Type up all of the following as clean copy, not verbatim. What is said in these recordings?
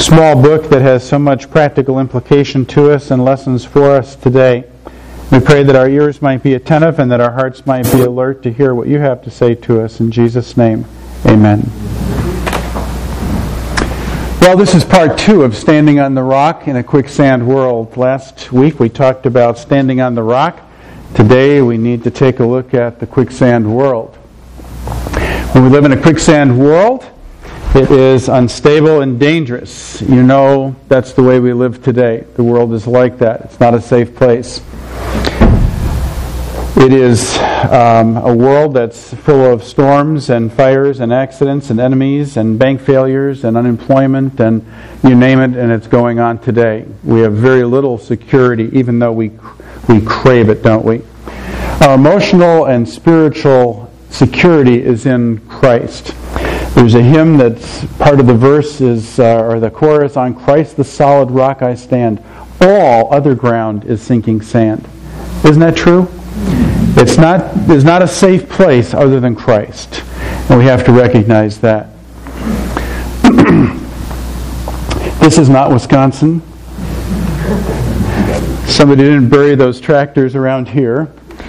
small book that has so much practical implication to us and lessons for us today. We pray that our ears might be attentive and that our hearts might be alert to hear what you have to say to us. In Jesus' name, amen. Well, this is part 2 of Standing on the Rock in a Quicksand World. Last week we talked about standing on the rock. Today we need to take a look at the quicksand world. When we live in a quicksand world, it is unstable and dangerous. You know that's the way we live today. The world is like that. It's not a safe place. It is a world that's full of storms and fires and accidents and enemies and bank failures and unemployment and you name it, and it's going on today. We have very little security, even though we crave it, don't we? Our emotional and spiritual security is in Christ. There's a hymn that's part of the verse is, or the chorus, "On Christ the solid rock I stand. All other ground is sinking sand." Isn't that true? There's not a safe place other than Christ. And we have to recognize that. This is not Wisconsin. Somebody didn't bury those tractors around here.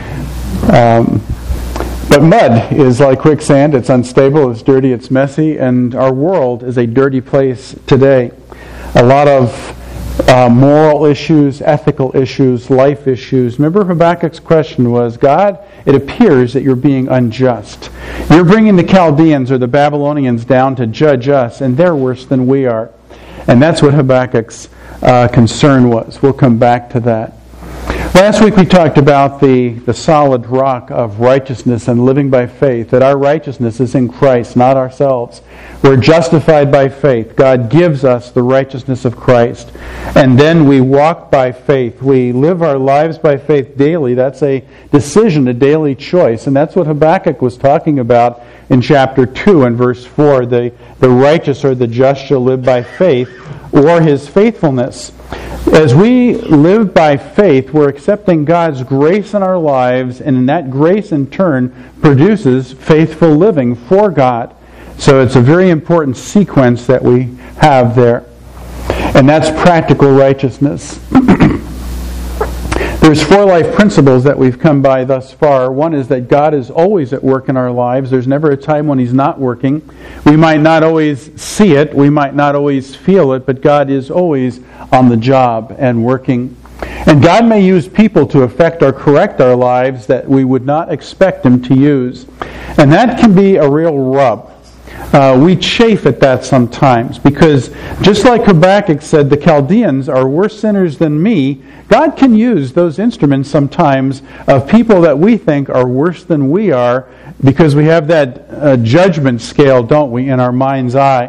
But mud is like quicksand. It's unstable, it's dirty, it's messy, and our world is a dirty place today. A lot of moral issues, ethical issues, life issues. Remember Habakkuk's question was, God, it appears that you're being unjust. You're bringing the Chaldeans or the Babylonians down to judge us, and they're worse than we are. And that's what Habakkuk's concern was. We'll come back to that. Last week we talked about the solid rock of righteousness and living by faith, that our righteousness is in Christ, not ourselves. We're justified by faith. God gives us the righteousness of Christ. And then we walk by faith. We live our lives by faith daily. That's a decision, a daily choice. And that's what Habakkuk was talking about in chapter 2 and verse 4. The righteous or the just shall live by faith, or his faithfulness. As we live by faith, we're accepting God's grace in our lives, and that grace in turn produces faithful living for God. So it's a very important sequence that we have there. And that's practical righteousness. There's 4 life principles that we've come by thus far. One is that God is always at work in our lives. There's never a time when He's not working. We might not always see it. We might not always feel it. But God is always on the job and working. And God may use people to affect or correct our lives that we would not expect Him to use. And that can be a real rub. We chafe at that sometimes because just like Habakkuk said, the Chaldeans are worse sinners than me. God can use those instruments sometimes of people that we think are worse than we are because we have that judgment scale, don't we, in our mind's eye.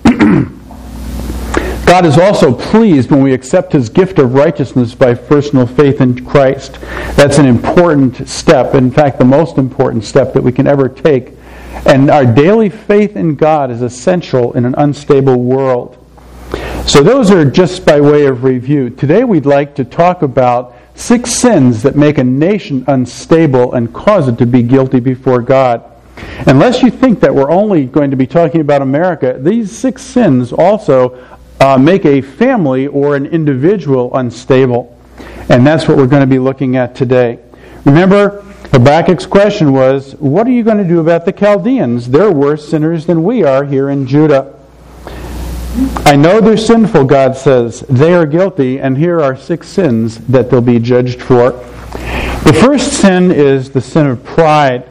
God is also pleased when we accept His gift of righteousness by personal faith in Christ. That's an important step. In fact, the most important step that we can ever take. And our daily faith in God is essential in an unstable world. So those are just by way of review. Today we'd like to talk about 6 sins that make a nation unstable and cause it to be guilty before God. Unless you think that we're only going to be talking about America, these 6 sins also make a family or an individual unstable. And that's what we're going to be looking at today. Remember, Habakkuk's question was, what are you going to do about the Chaldeans? They're worse sinners than we are here in Judah. I know they're sinful, God says. They are guilty, and here are 6 sins that they'll be judged for. The first sin is the sin of pride.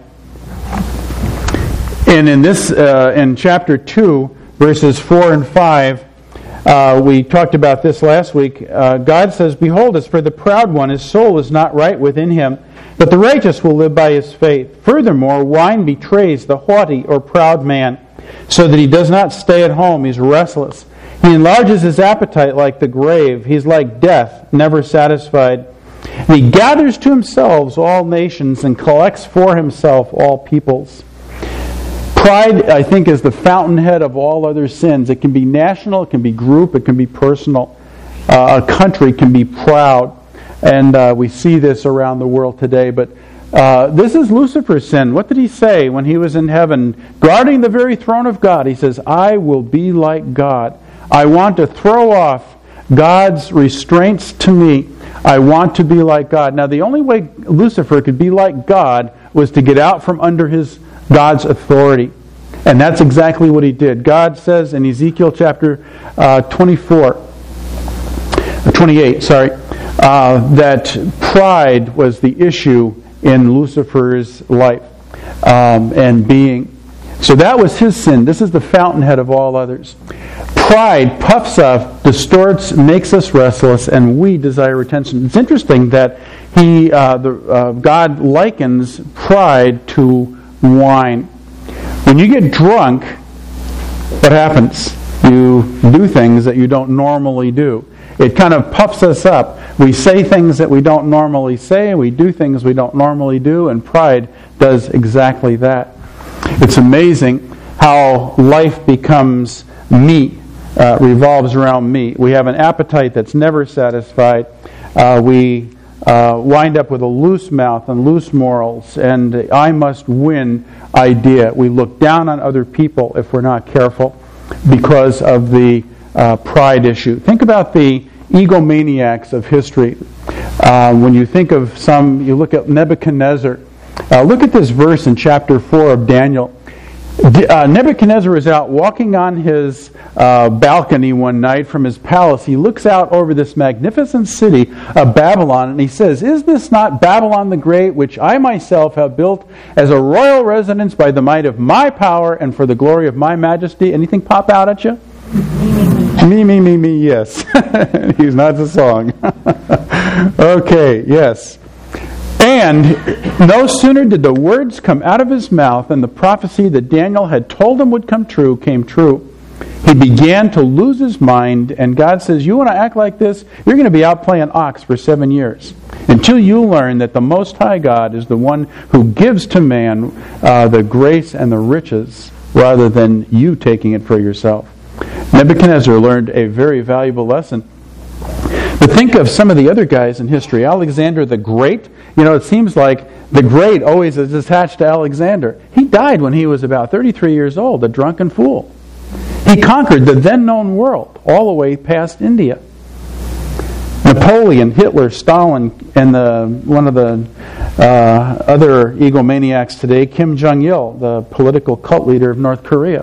And in chapter 2, verses 4 and 5, we talked about this last week. God says, "Behold, as for the proud one, his soul is not right within him, but the righteous will live by his faith. Furthermore, wine betrays the haughty or proud man, so that he does not stay at home. He's restless. He enlarges his appetite like the grave. He's like death, never satisfied. And he gathers to himself all nations and collects for himself all peoples." Pride, I think, is the fountainhead of all other sins. It can be national, it can be group, it can be personal. A country can be proud. And we see this around the world today. But this is Lucifer's sin. What did he say when he was in heaven, guarding the very throne of God? He says, "I will be like God. I want to throw off God's restraints to me. I want to be like God. Now, the only way Lucifer could be like God was to get out from under God's authority. And that's exactly what he did. God says in Ezekiel chapter 28, that pride was the issue in Lucifer's life and being. So that was his sin. This is the fountainhead of all others. Pride puffs up, distorts, makes us restless, and we desire attention. It's interesting that God likens pride to wine. When you get drunk, what happens? You do things that you don't normally do. It kind of puffs us up. We say things that we don't normally say, we do things we don't normally do, and pride does exactly that. It's amazing how life becomes meat, revolves around meat. We have an appetite that's never satisfied. We wind up with a loose mouth and loose morals and I must win idea. We look down on other people if we're not careful because of the pride issue. Think about the egomaniacs of history. When you think of some, you look at Nebuchadnezzar. Look at this verse in chapter 4 of Daniel. Nebuchadnezzar is out walking on his balcony one night from his palace. He looks out over this magnificent city of Babylon and he says, "Is this not Babylon the Great, which I myself have built as a royal residence by the might of my power and for the glory of my majesty?" Anything pop out at you? Me, yes. He's not the song. Okay, yes. And no sooner did the words come out of his mouth and the prophecy that Daniel had told him would come true came true. He began to lose his mind, and God says, "You want to act like this? You're going to be out playing ox for 7 years until you learn that the Most High God is the one who gives to man the grace and the riches rather than you taking it for yourself." Nebuchadnezzar learned a very valuable lesson. But think of some of the other guys in history. Alexander the Great. You know, it seems like the Great always is attached to Alexander. He died when he was about 33 years old, a drunken fool. He conquered the then known world, all the way past India. Napoleon, Hitler, Stalin, and one of the other egomaniacs today, Kim Jong-il, the political cult leader of North Korea.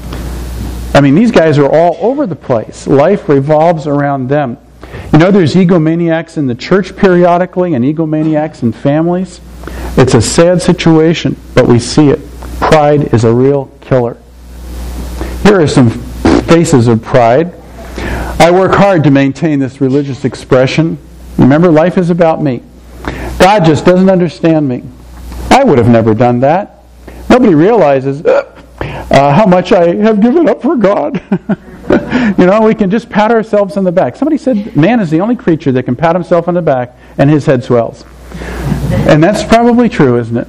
I mean, these guys are all over the place. Life revolves around them. You know, there's egomaniacs in the church periodically and egomaniacs in families. It's a sad situation, but we see it. Pride is a real killer. Here are some faces of pride. I work hard to maintain this religious expression. Remember, life is about me. God just doesn't understand me. I would have never done that. Nobody realizes how much I have given up for God. You know, we can just pat ourselves on the back. Somebody said man is the only creature that can pat himself on the back and his head swells. And that's probably true, isn't it?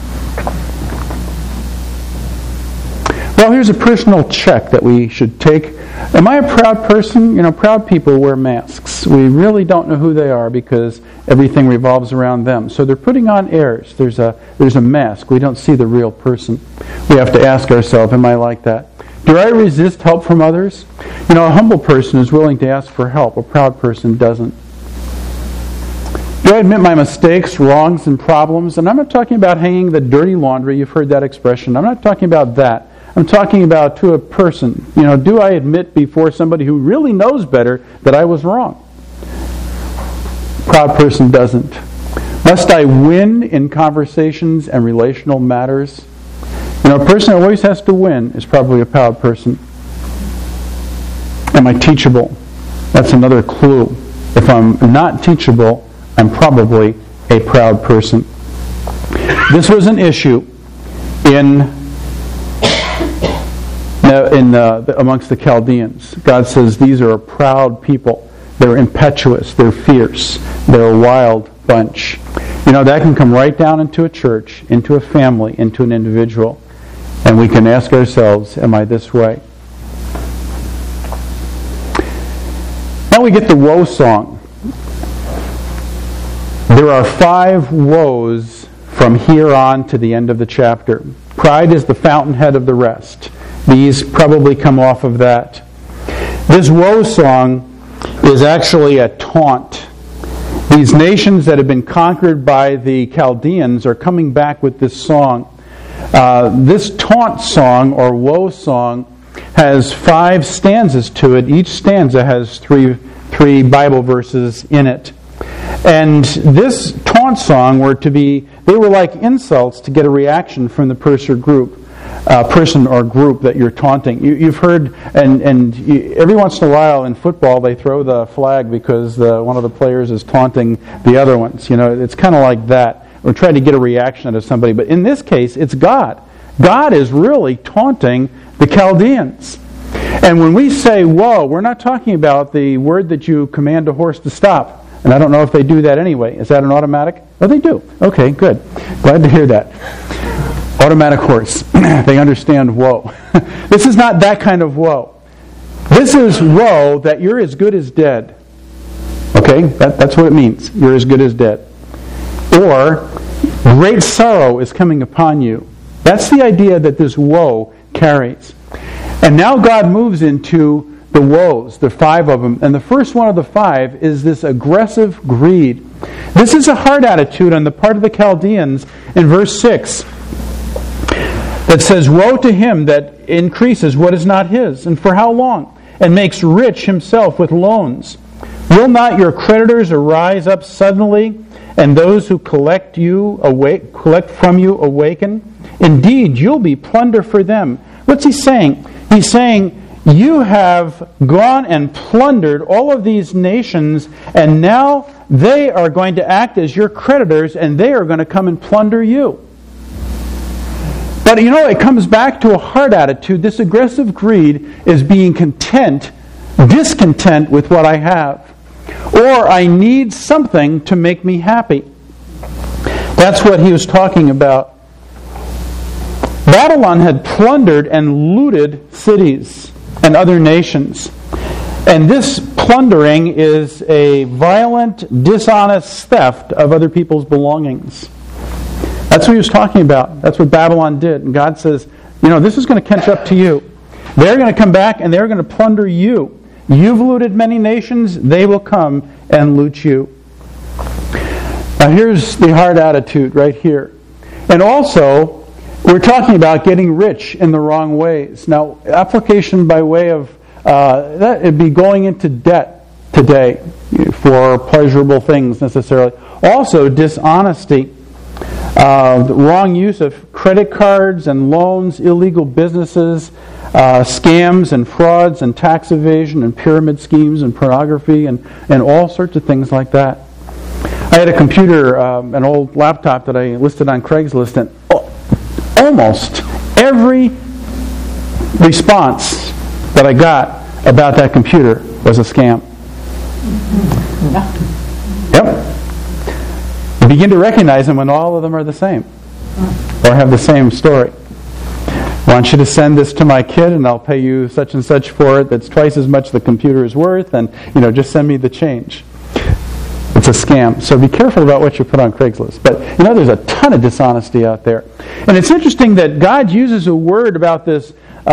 Well, here's a personal check that we should take. Am I a proud person? You know, proud people wear masks. We really don't know who they are because everything revolves around them. So they're putting on airs. There's a mask. We don't see the real person. We have to ask ourselves, am I like that? Do I resist help from others? You know, a humble person is willing to ask for help. A proud person doesn't. Do I admit my mistakes, wrongs, and problems? And I'm not talking about hanging the dirty laundry. You've heard that expression. I'm not talking about that. I'm talking about to a person. You know, do I admit before somebody who really knows better that I was wrong? Proud person doesn't. Must I win in conversations and relational matters? You know, a person who always has to win is probably a proud person. Am I teachable? That's another clue. If I'm not teachable, I'm probably a proud person. This was an issue amongst the Chaldeans. God says these are a proud people. They're impetuous. They're fierce. They're a wild bunch. You know, that can come right down into a church, into a family, into an individual. And we can ask ourselves, am I this way? Now we get the woe song. There are 5 woes from here on to the end of the chapter. Pride is the fountainhead of the rest. These probably come off of that. This woe song is actually a taunt. These nations that have been conquered by the Chaldeans are coming back with this song. This taunt song or woe song has 5 stanzas to it. Each stanza has three Bible verses in it. And this taunt song they were like insults to get a reaction from the person or group that you're taunting. You've heard, and every once in a while in football they throw the flag because one of the players is taunting the other ones. It's kind of like that. We're trying to get a reaction out of somebody. But in this case, it's God. God is really taunting the Chaldeans. And when we say woe, we're not talking about the word that you command a horse to stop. And I don't know if they do that anyway. Is that an automatic? Oh, they do. Okay, good. Glad to hear that. Automatic horse. They understand woe. This is not that kind of woe. This is woe that you're as good as dead. Okay? That's what it means. You're as good as dead. Or, great sorrow is coming upon you. That's the idea that this woe carries. And now God moves into the woes, the 5 of them. And the first one of the 5 is this aggressive greed. This is a heart attitude on the part of the Chaldeans in verse 6 that says, "Woe to him that increases what is not his, and for how long? And makes rich himself with loans. Will not your creditors arise up suddenly, and those who collect from you awaken? Indeed, you'll be plunder for them." What's he saying? He's saying, you have gone and plundered all of these nations, and now they are going to act as your creditors, and they are going to come and plunder you. But it comes back to a heart attitude. This aggressive greed is being discontent with what I have. Or I need something to make me happy. That's what he was talking about. Babylon had plundered and looted cities and other nations. And this plundering is a violent, dishonest theft of other people's belongings. That's what he was talking about. That's what Babylon did. And God says, this is going to catch up to you. They're going to come back and they're going to plunder you. You've looted many nations, they will come and loot you. Now here's the hard attitude right here. And also, we're talking about getting rich in the wrong ways. Now, application by way of that, it'd be going into debt today for pleasurable things necessarily. Also, dishonesty, the wrong use of credit cards and loans, illegal businesses, scams and frauds and tax evasion and pyramid schemes and pornography and all sorts of things like that. I had a computer, an old laptop that I listed on Craigslist, and almost every response that I got about that computer was a scam. Yep. You begin to recognize them when all of them are the same or have the same story. I want you to send this to my kid and I'll pay you such and such for it. That's twice as much the computer is worth, and just send me the change. It's a scam. So be careful about what you put on Craigslist. But there's a ton of dishonesty out there. And it's interesting that God uses a word about this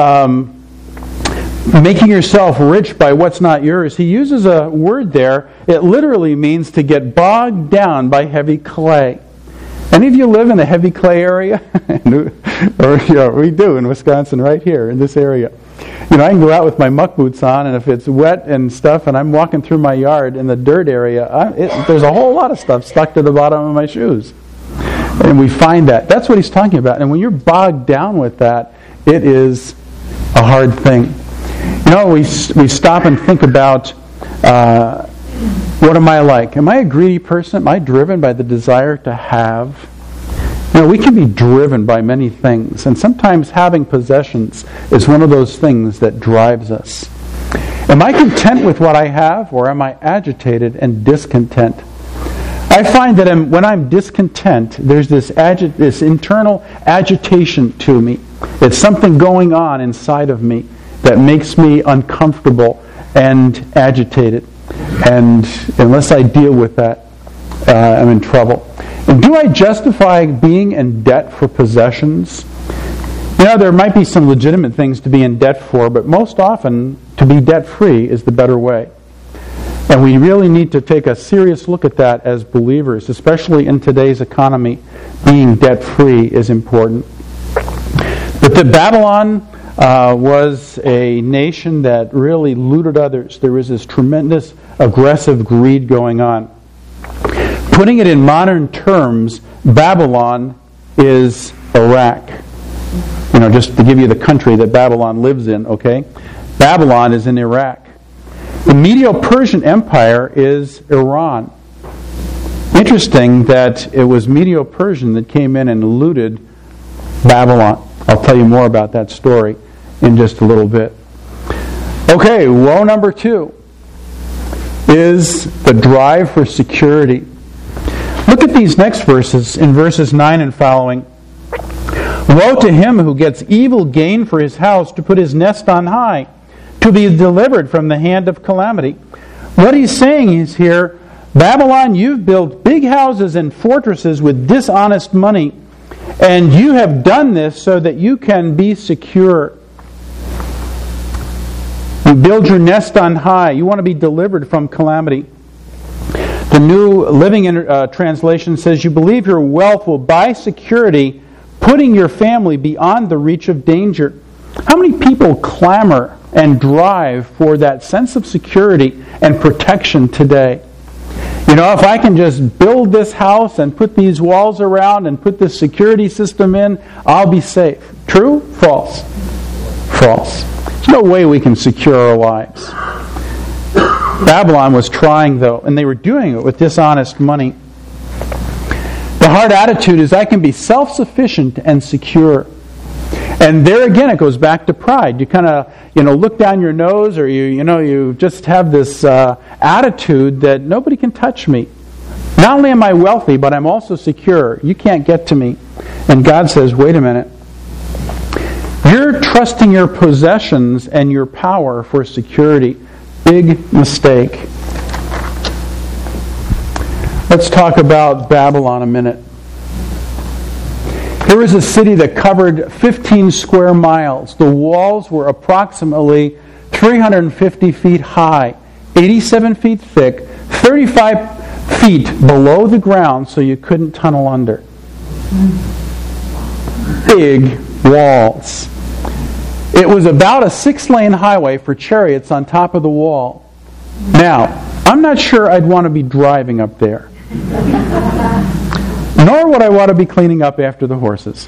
making yourself rich by what's not yours. He uses a word there. It literally means to get bogged down by heavy clay. Any of you live in the heavy clay area? We do in Wisconsin, right here in this area. I can go out with my muck boots on, and if it's wet and stuff, and I'm walking through my yard in the dirt area, there's a whole lot of stuff stuck to the bottom of my shoes. And we find that. That's what he's talking about. And when you're bogged down with that, it is a hard thing. We stop and think about, what am I like? Am I a greedy person? Am I driven by the desire to have? We can be driven by many things, and sometimes having possessions is one of those things that drives us. Am I content with what I have, or am I agitated and discontent? I find that when I'm discontent, there's this internal agitation to me. It's something going on inside of me that makes me uncomfortable and agitated. And unless I deal with that, I'm in trouble. And do I justify being in debt for possessions? There might be some legitimate things to be in debt for, but most often, to be debt-free is the better way. And we really need to take a serious look at that as believers, especially in today's economy. Being debt-free is important. But Babylon was a nation that really looted others. There was this tremendous aggressive greed going on. Putting it in modern terms, Babylon is Iraq. Just to give you the country that Babylon lives in, okay? Babylon is in Iraq. The Medo-Persian Empire is Iran. Interesting that it was Medo-Persian that came in and looted Babylon. I'll tell you more about that story in just a little bit. Okay, woe number 2 is the drive for security. Look at these next verses, in verses 9 and following. Woe to him who gets evil gain for his house to put his nest on high, to be delivered from the hand of calamity. What he's saying is here, Babylon, you've built big houses and fortresses with dishonest money, and you have done this so that you can be secure. You build your nest on high. You want to be delivered from calamity. The New Living Translation says, you believe your wealth will buy security, putting your family beyond the reach of danger. How many people clamor and drive for that sense of security and protection today? If I can just build this house and put these walls around and put this security system in, I'll be safe. True? False? False. There's no way we can secure our lives. Babylon was trying, though, and they were doing it with dishonest money. The hard attitude is, I can be self-sufficient and secure. And there again, it goes back to pride. You kind of, look down your nose, or you just have this attitude that nobody can touch me. Not only am I wealthy, but I'm also secure. You can't get to me. And God says, wait a minute. You're trusting your possessions and your power for security. Big mistake. Let's talk about Babylon a minute. Here was a city that covered 15 square miles. The walls were approximately 350 feet high, 87 feet thick, 35 feet below the ground so you couldn't tunnel under. Big walls. It was about a 6-lane highway for chariots on top of the wall. Now, I'm not sure I'd want to be driving up there. Nor would I want to be cleaning up after the horses.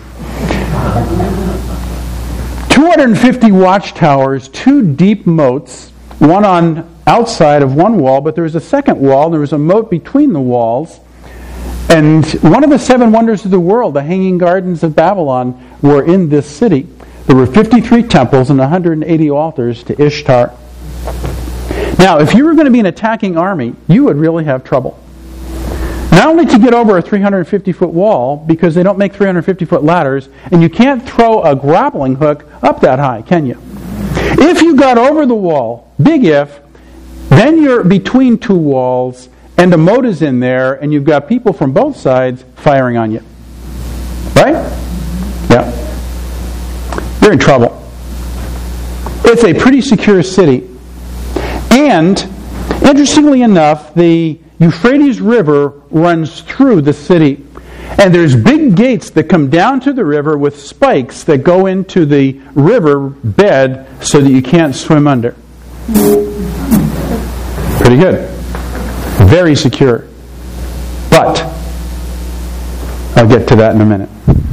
250 watchtowers, 2 deep moats, one on outside of one wall, but there was a second wall, and there was a moat between the walls. And one of the 7 wonders of the world, the Hanging Gardens of Babylon, were in this city. There were 53 temples and 180 altars to Ishtar. Now, if you were going to be an attacking army, you would really have trouble. Not only to get over a 350-foot wall, because they don't make 350-foot ladders, and you can't throw a grappling hook up that high, can you? If you got over the wall, big if, then you're between 2 walls, and a moat is in there, and you've got people from both sides firing on you. Right? Yeah. You're in trouble. It's a pretty secure city. And, interestingly enough, the Euphrates River runs through the city. And there's big gates that come down to the river with spikes that go into the river bed so that you can't swim under. Pretty good. Very secure. But, I'll get to that in a minute.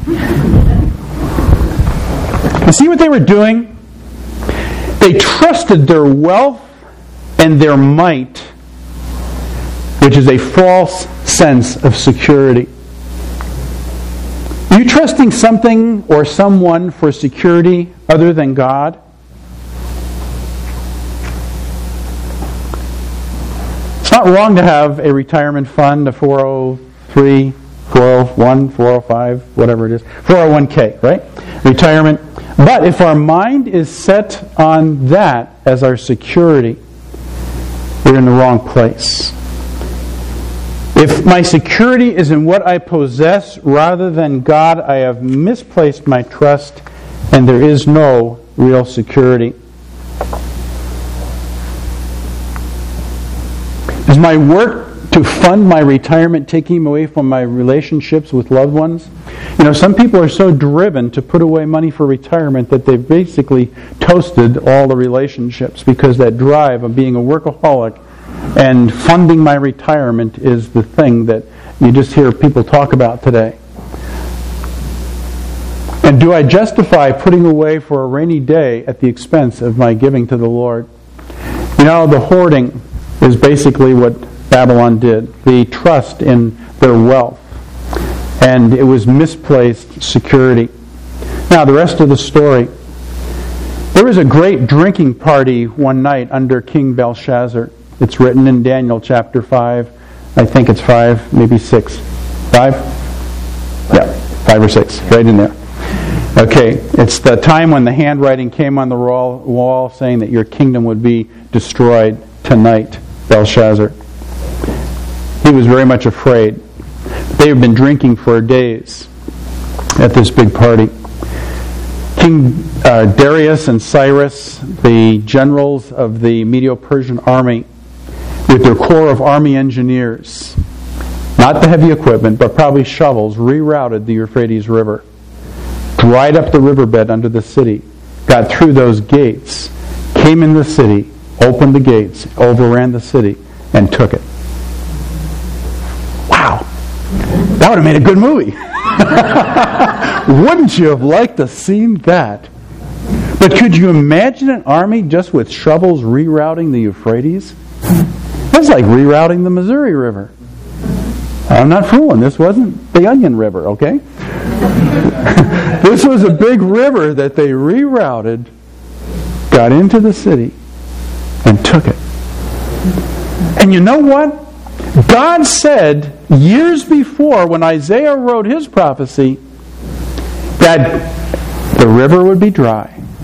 You see what they were doing? They trusted their wealth and their might, which is a false sense of security. Are you trusting something or someone for security other than God? It's not wrong to have a retirement fund, a 403, 401, 405, whatever it is, 401k, right? Retirement. But if our mind is set on that as our security, we're in the wrong place. If my security is in what I possess rather than God, I have misplaced my trust, and there is no real security. Is my work to fund my retirement taking away from my relationships with loved ones? You know, some people are so driven to put away money for retirement that they've basically toasted all the relationships, because that drive of being a workaholic and funding my retirement is the thing that you just hear people talk about today. And do I justify putting away for a rainy day at the expense of my giving to the Lord? You know, the hoarding is basically what Babylon did. The trust in their wealth. And it was misplaced security. Now, the rest of the story. There was a great drinking party one night under King Belshazzar. It's written in Daniel chapter 5. I think it's 5, maybe 6. 5? Yeah, 5 or 6, right in there. Okay, it's the time when the handwriting came on the wall saying that your kingdom would be destroyed tonight, Belshazzar. He was very much afraid. They had been drinking for days at this big party. King Darius and Cyrus, the generals of the Medo-Persian army, with their corps of army engineers, not the heavy equipment, but probably shovels, rerouted the Euphrates River, dried up the riverbed under the city, got through those gates, came in the city, opened the gates, overran the city, and took it. Wow! That would have made a good movie. Wouldn't you have liked to have seen that? But could you imagine an army just with shovels rerouting the Euphrates? That's like rerouting the Missouri River. I'm not fooling. This wasn't the Onion River, okay? This was a big river that they rerouted, got into the city, and took it. And you know what? God said years before, when Isaiah wrote his prophecy, that the river would be dry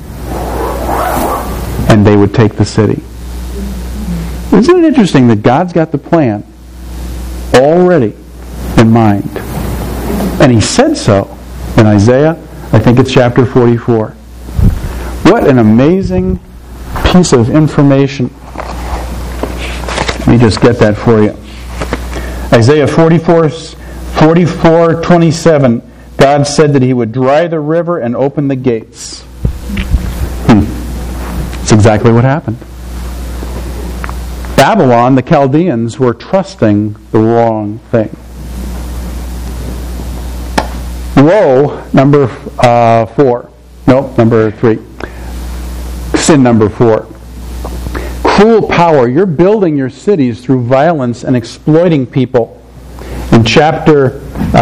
and they would take the city. Isn't it interesting that God's got the plan already in mind? And he said so in Isaiah, I think it's chapter 44. What an amazing piece of information. Let me just get that for you. Isaiah 44:27, God said that he would dry the river and open the gates. That's exactly what happened. Babylon, the Chaldeans, were trusting the wrong thing. Woe, number 4. Nope, number 3. Sin number 4. Cruel power. You're building your cities through violence and exploiting people. In chapter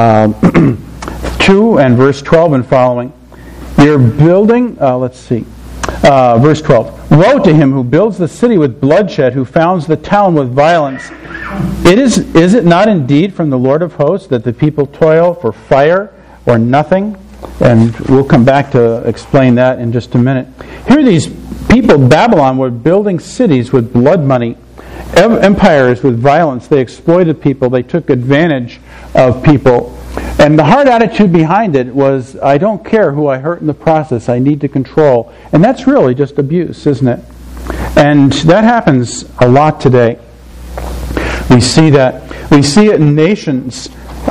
2 and verse 12 and following, you're building, verse 12. Woe to him who builds the city with bloodshed, who founds the town with violence. Is it not indeed from the Lord of hosts that the people toil for fire or nothing? And we'll come back to explain that in just a minute. Here these people, Babylon, were building cities with blood money, empires with violence. They exploited people. They took advantage of people. And the hard attitude behind it was, I don't care who I hurt in the process. I need to control. And that's really just abuse, isn't it? And that happens a lot today. We see that. We see it in nations,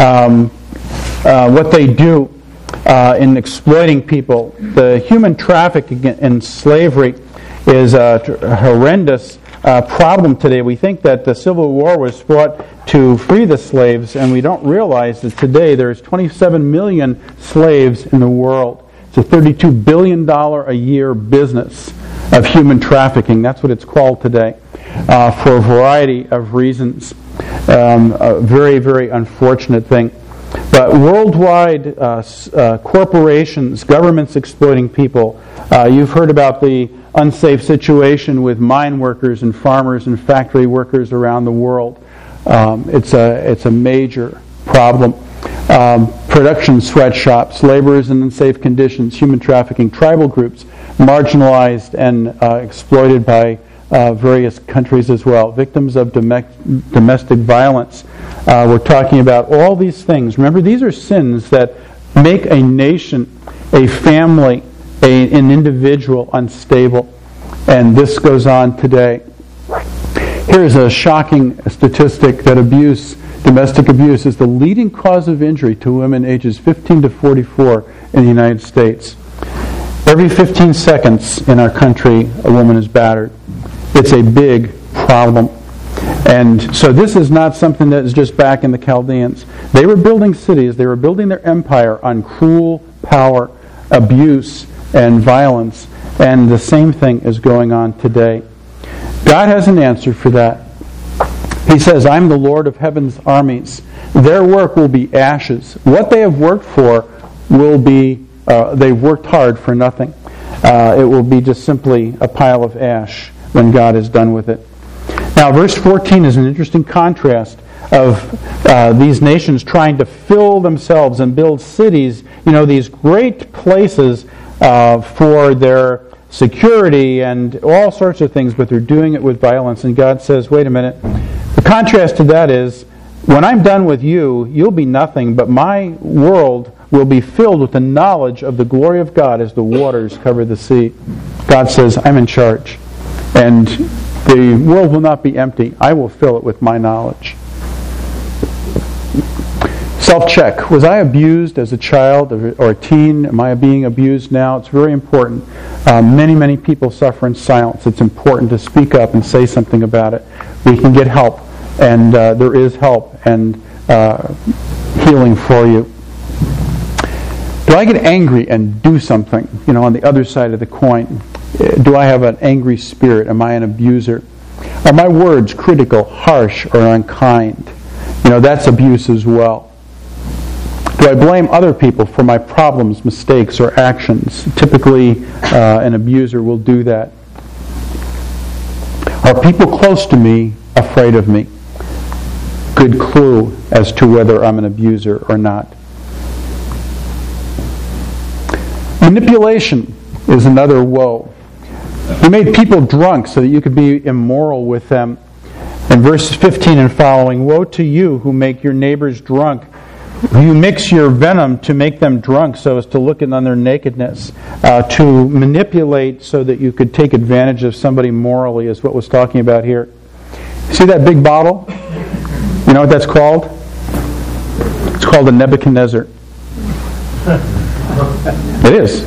what they do in exploiting people. The human trafficking and slavery is a horrendous problem today. We think that the Civil War was fought to free the slaves, and we don't realize that today there's 27 million slaves in the world. It's a $32 billion a year business of human trafficking. That's what it's called today, for a variety of reasons. A very, very unfortunate thing. But worldwide corporations, governments exploiting people. You've heard about the unsafe situation with mine workers and farmers and factory workers around the world. It's a major problem. Production sweatshops, laborers in unsafe conditions, human trafficking, tribal groups, marginalized and exploited by various countries as well. Victims of domestic violence. We're talking about all these things. Remember, these are sins that make a nation, a family, an individual unstable. And this goes on today. Here's a shocking statistic that domestic abuse, is the leading cause of injury to women ages 15 to 44 in the United States. Every 15 seconds in our country, a woman is battered. It's a big problem. And so this is not something that is just back in the Chaldeans. They were building cities, they were building their empire on cruel power, abuse, and violence. And the same thing is going on today. God has an answer for that. He says, I'm the Lord of heaven's armies. Their work will be ashes. What they have worked for will be, they've worked hard for nothing. It will be just simply a pile of ash when God is done with it. Now, verse 14 is an interesting contrast of these nations trying to fill themselves and build cities, these great places for their security and all sorts of things, but they're doing it with violence. And God says, wait a minute. The contrast to that is, when I'm done with you, you'll be nothing, but my world will be filled with the knowledge of the glory of God as the waters cover the sea. God says, I'm in charge. And the world will not be empty. I will fill it with my knowledge. Self-check. Was I abused as a child or a teen? Am I being abused now? It's very important. Many people suffer in silence. It's important to speak up and say something about it. We can get help, and there is help and healing for you. Do I get angry and do something, on the other side of the coin? Do I have an angry spirit? Am I an abuser? Are my words critical, harsh, or unkind? That's abuse as well. Do I blame other people for my problems, mistakes, or actions? Typically, an abuser will do that. Are people close to me afraid of me? Good clue as to whether I'm an abuser or not. Manipulation is another woe. You made people drunk so that you could be immoral with them. In verses 15 and following, woe to you who make your neighbors drunk. You mix your venom to make them drunk so as to look on their nakedness. To manipulate so that you could take advantage of somebody morally is what was talking about here. See that big bottle? You know what that's called? It's called a Nebuchadnezzar. It is.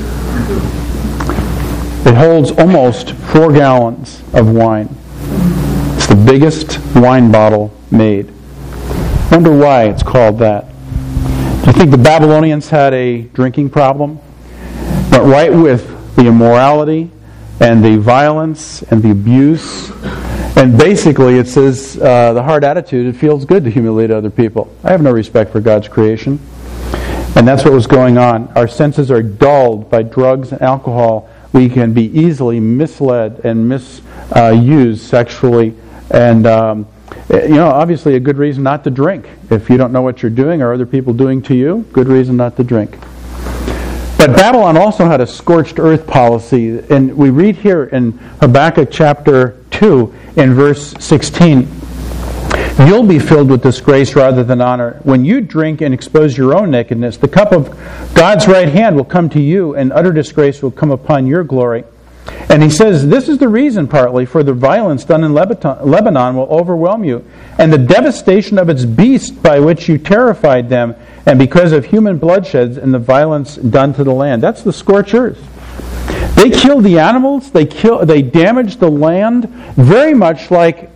It holds almost 4 gallons of wine. It's the biggest wine bottle made. Wonder why it's called that. Do you think the Babylonians had a drinking problem? Went right with the immorality and the violence and the abuse. And basically it says the hard attitude, it feels good to humiliate other people. I have no respect for God's creation. And that's what was going on. Our senses are dulled by drugs and alcohol. We can be easily misled and misused sexually. And, obviously a good reason not to drink. If you don't know what you're doing or other people doing to you, good reason not to drink. But Babylon also had a scorched earth policy. And we read here in Habakkuk chapter 2 in verse 16, you'll be filled with disgrace rather than honor. When you drink and expose your own nakedness, the cup of God's right hand will come to you, and utter disgrace will come upon your glory. And he says, this is the reason partly for the violence done in Lebanon will overwhelm you, and the devastation of its beast by which you terrified them, and because of human bloodsheds and the violence done to the land. That's the scorched earth. They killed the animals, they damaged the land, very much like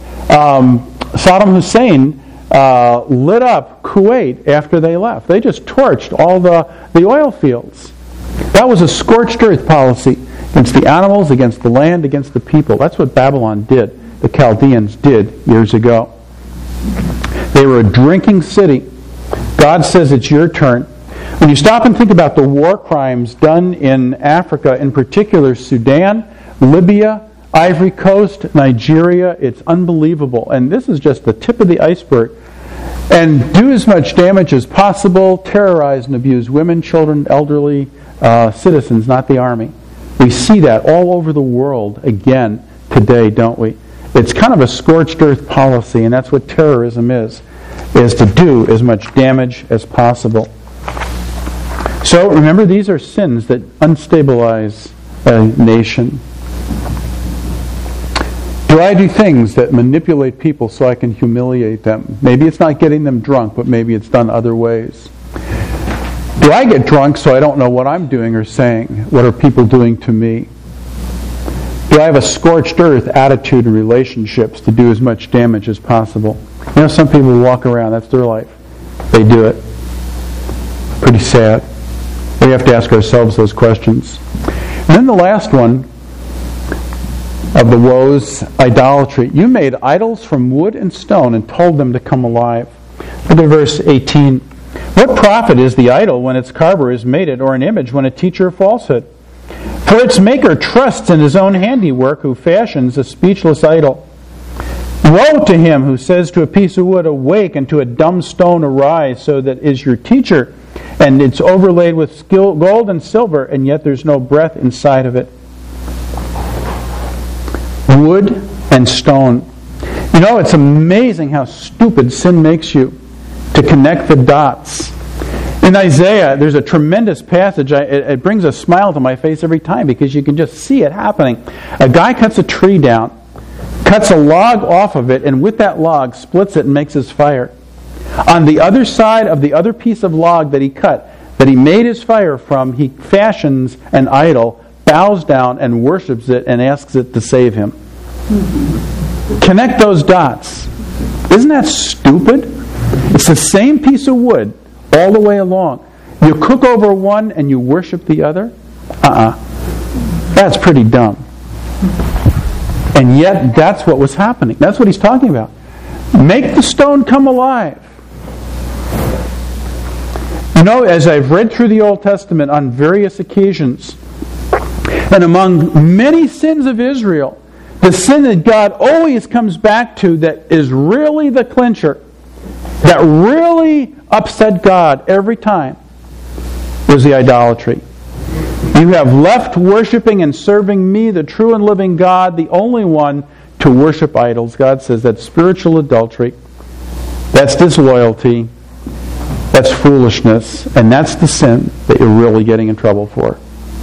Saddam Hussein lit up Kuwait after they left. They just torched all the oil fields. That was a scorched earth policy against the animals, against the land, against the people. That's what Babylon did, the Chaldeans did years ago. They were a drinking city. God says it's your turn. When you stop and think about the war crimes done in Africa, in particular Sudan, Libya, Ivory Coast, Nigeria, it's unbelievable. And this is just the tip of the iceberg. And do as much damage as possible, terrorize and abuse women, children, elderly citizens, not the army. We see that all over the world again today, don't we? It's kind of a scorched earth policy, and that's what terrorism is to do as much damage as possible. So remember, these are sins that unstabilize a nation. Do I do things that manipulate people so I can humiliate them? Maybe it's not getting them drunk, but maybe it's done other ways. Do I get drunk so I don't know what I'm doing or saying? What are people doing to me? Do I have a scorched earth attitude in relationships to do as much damage as possible? You know, some people walk around, that's their life. They do it. Pretty sad. We have to ask ourselves those questions. And then the last one of the woes, idolatry. You made idols from wood and stone and told them to come alive. Look at verse 18. What profit is the idol when its carver has made it, or an image when a teacher of falsehood? For its maker trusts in his own handiwork, who fashions a speechless idol. Woe to him who says to a piece of wood, awake, and to a dumb stone, arise, so that is your teacher, and it's overlaid with gold and silver, and yet there's no breath inside of it. Wood and stone. You know, it's amazing how stupid sin makes you to connect the dots. In Isaiah, there's a tremendous passage. It brings a smile to my face every time because you can just see it happening. A guy cuts a tree down, cuts a log off of it, and with that log splits it and makes his fire. On the other side of the other piece of log that he cut, that he made his fire from, he fashions an idol, bows down and worships it and asks it to save him. Connect those dots. Isn't that stupid? It's the same piece of wood all the way along. You cook over one and you worship the other? That's pretty dumb. And yet that's what was happening. That's what he's talking about. Make the stone come alive. You know, as I've read through the Old Testament on various occasions, and among many sins of Israel, the sin that God always comes back to that is really the clincher, that really upset God every time, was the idolatry. You have left worshiping and serving me, the true and living God, the only one, to worship idols. God says that's spiritual adultery, that's disloyalty, that's foolishness, and that's the sin that you're really getting in trouble for.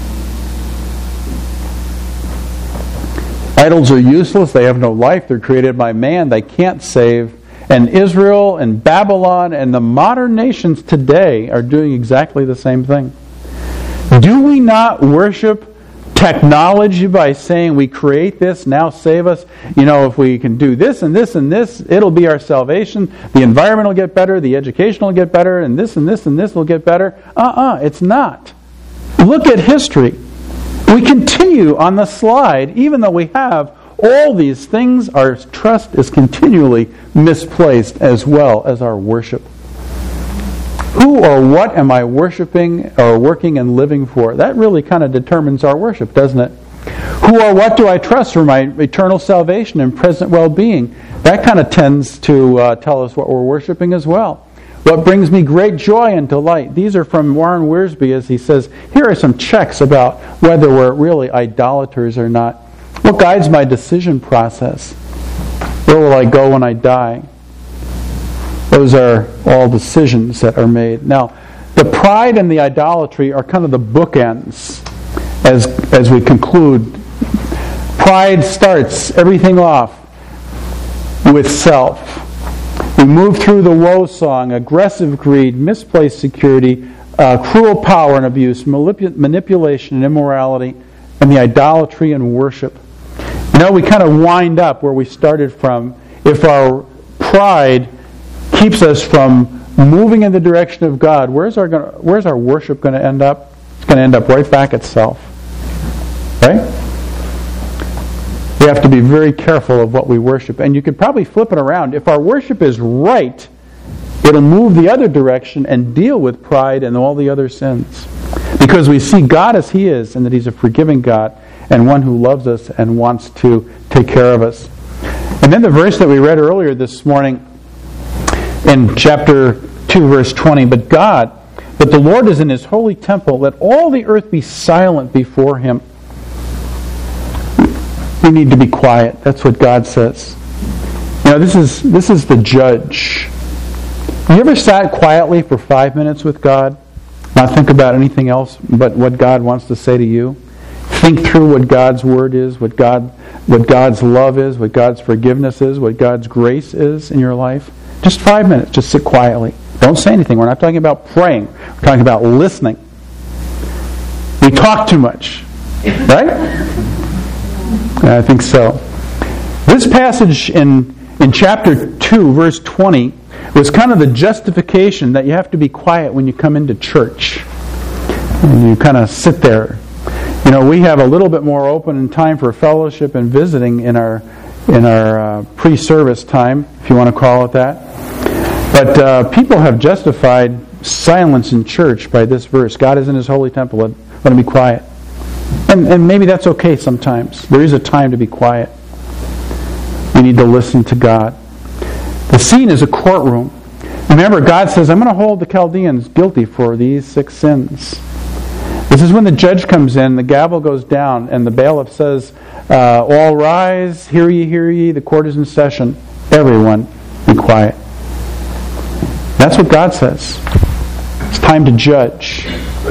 Idols are useless, they have no life, they're created by man, they can't save. And Israel and Babylon and the modern nations today are doing exactly the same thing. Do we not worship technology by saying we create this, now save us? You know, if we can do this and this and this, it'll be our salvation. The environment will get better, the education will get better, and this and this and this will get better. It's not. Look at history. We continue on the slide, even though we have all these things. Our trust is continually misplaced as well as our worship. Who or what am I worshiping or working and living for? That really kind of determines our worship, doesn't it? Who or what do I trust for my eternal salvation and present well-being? That kind of tends to tell us what we're worshiping as well. What brings me great joy and delight? These are from Warren Wiersbe, as he says, here are some checks about whether we're really idolaters or not. What guides my decision process? Where will I go when I die? Those are all decisions that are made. Now, the pride and the idolatry are kind of the bookends as we conclude. Pride starts everything off with self. We move through the woe song, aggressive greed, misplaced security, cruel power and abuse, manipulation and immorality, and the idolatry and worship. You know, we kind of wind up where we started from. If our pride keeps us from moving in the direction of God, where's our worship going to end up? It's going to end up right back at self. Right? We have to be very careful of what we worship. And you could probably flip it around. If our worship is right, it'll move the other direction and deal with pride and all the other sins. Because we see God as He is, and that He's a forgiving God, and one who loves us and wants to take care of us. And then the verse that we read earlier this morning in chapter 2, verse 20, But the Lord is in His holy temple, let all the earth be silent before Him. We need to be quiet. That's what God says. You know, this is the judge. Have you ever sat quietly for 5 minutes with God? Not think about anything else but what God wants to say to you? Think through what God's Word is, what God's love is, what God's forgiveness is, what God's grace is in your life. Just 5 minutes. Just sit quietly. Don't say anything. We're not talking about praying. We're talking about listening. We talk too much. Right? I think so. This passage in chapter 2, verse 20, was kind of the justification that you have to be quiet when you come into church. And you kind of sit there. You know, we have a little bit more open time for fellowship and visiting in our pre-service time, if you want to call it that. But people have justified silence in church by this verse. God is in His holy temple. Let Him be quiet. And maybe that's okay sometimes. There is a time to be quiet. We need to listen to God. The scene is a courtroom. Remember, God says, I'm going to hold the Chaldeans guilty for these 6 sins. This is when the judge comes in, the gavel goes down, and the bailiff says, all rise, hear ye, the court is in session. Everyone be quiet. That's what God says. It's time to judge.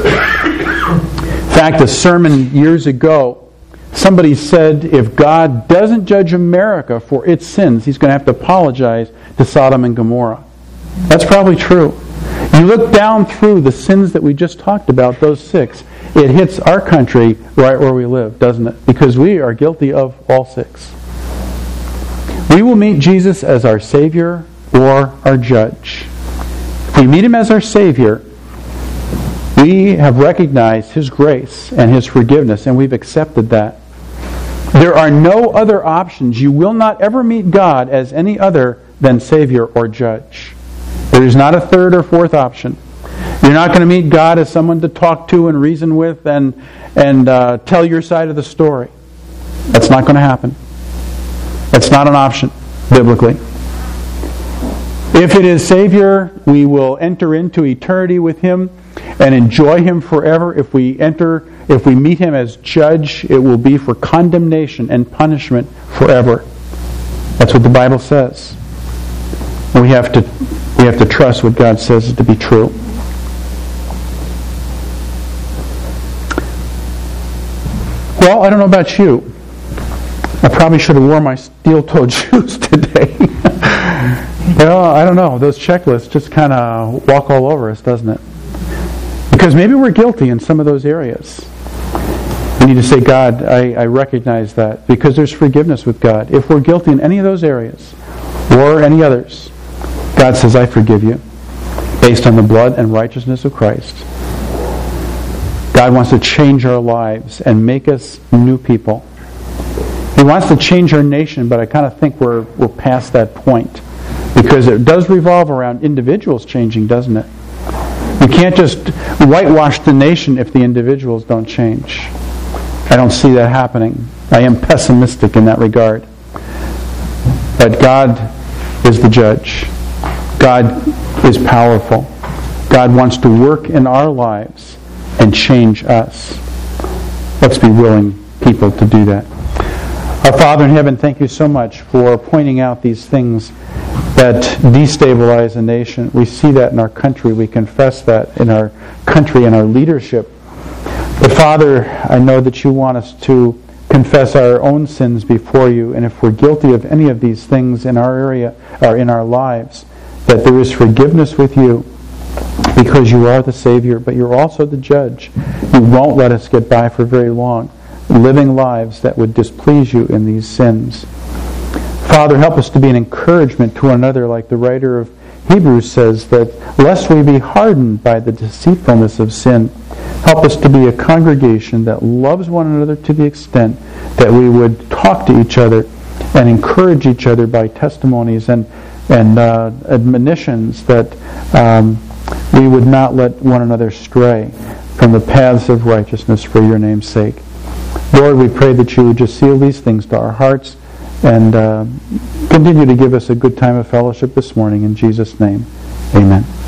In fact, a sermon years ago, somebody said if God doesn't judge America for its sins, He's going to have to apologize to Sodom and Gomorrah. That's probably true. You look down through the sins that we just talked about, those 6, it hits our country right where we live, doesn't it? Because we are guilty of all 6. We will meet Jesus as our Savior or our Judge. If we meet Him as our Savior, we have recognized His grace and His forgiveness, and we've accepted that. There are no other options. You will not ever meet God as any other than Savior or Judge. There is not a third or fourth option. You're not going to meet God as someone to talk to and reason with and tell your side of the story. That's not going to happen. That's not an option, biblically. If it is Savior, we will enter into eternity with Him and enjoy Him forever. If we meet Him as Judge, it will be for condemnation and punishment forever. That's what the Bible says. We have to trust what God says to be true. Well, I don't know about you. I probably should have worn my steel-toed shoes today. Well, I don't know. Those checklists just kind of walk all over us, doesn't it? Because maybe we're guilty in some of those areas. We need to say, God, I recognize that. Because there's forgiveness with God. If we're guilty in any of those areas, or any others, God says, I forgive you. Based on the blood and righteousness of Christ. God wants to change our lives and make us new people. He wants to change our nation, but I kind of think we're past that point. Because it does revolve around individuals changing, doesn't it? You can't just whitewash the nation if the individuals don't change. I don't see that happening. I am pessimistic in that regard. But God is the judge. God is powerful. God wants to work in our lives and change us. Let's be willing people to do that. Our Father in heaven, thank you so much for pointing out these things that destabilize a nation. We see that in our country. We confess that in our country and our leadership. But Father, I know that you want us to confess our own sins before you, and if we're guilty of any of these things in our area or in our lives, that there is forgiveness with you because you are the Savior, but you're also the Judge. You won't let us get by for very long, living lives that would displease you in these sins. Father, help us to be an encouragement to one another, like the writer of Hebrews says, that lest we be hardened by the deceitfulness of sin. Help us to be a congregation that loves one another to the extent that we would talk to each other and encourage each other by testimonies and admonitions, that we would not let one another stray from the paths of righteousness for your name's sake. Lord, we pray that you would just seal these things to our hearts and continue to give us a good time of fellowship this morning. In Jesus' name, amen.